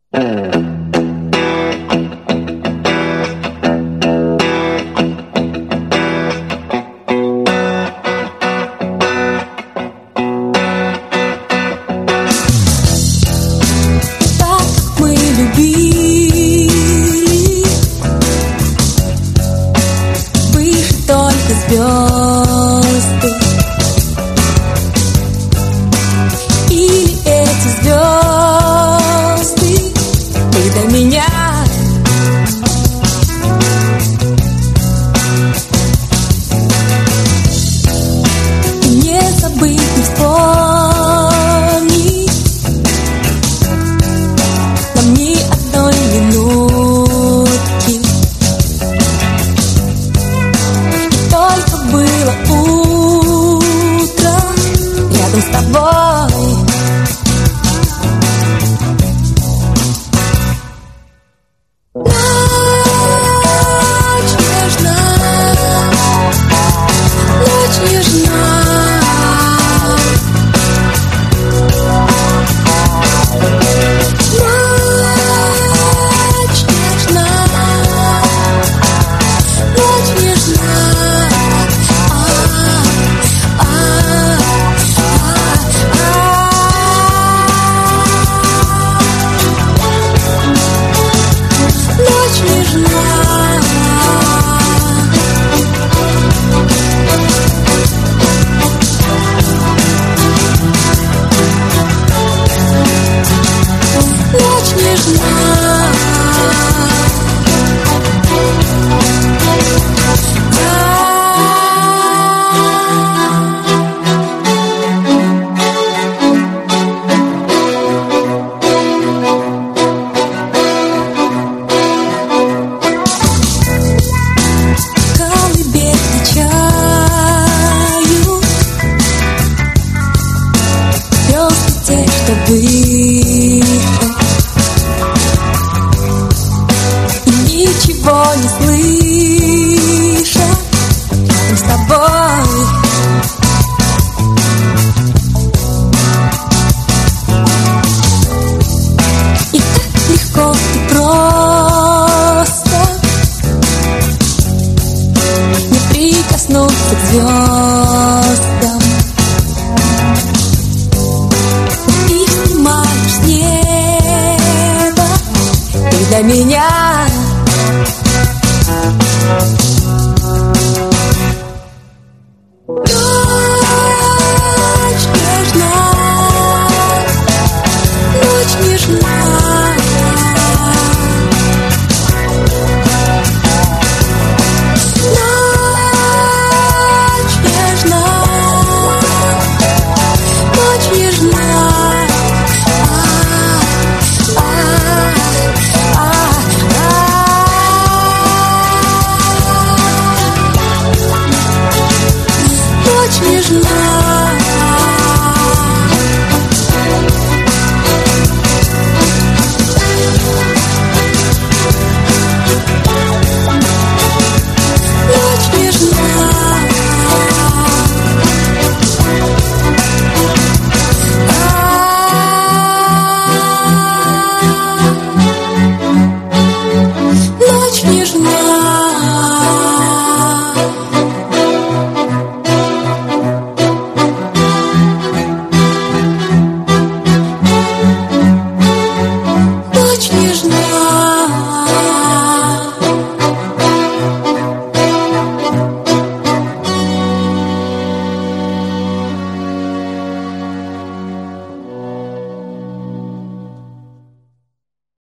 Звезды, и эти звезды ты для меня. Не забыть, не вспомнить нам ни одной минутки. Было утро рядом с тобой. Ночь нежна, ночь нежна. Ночь нежна, ночь нежна. Ничего не слыша рядом с тобой. И так легко и просто не прикоснуться к звездам. Для меня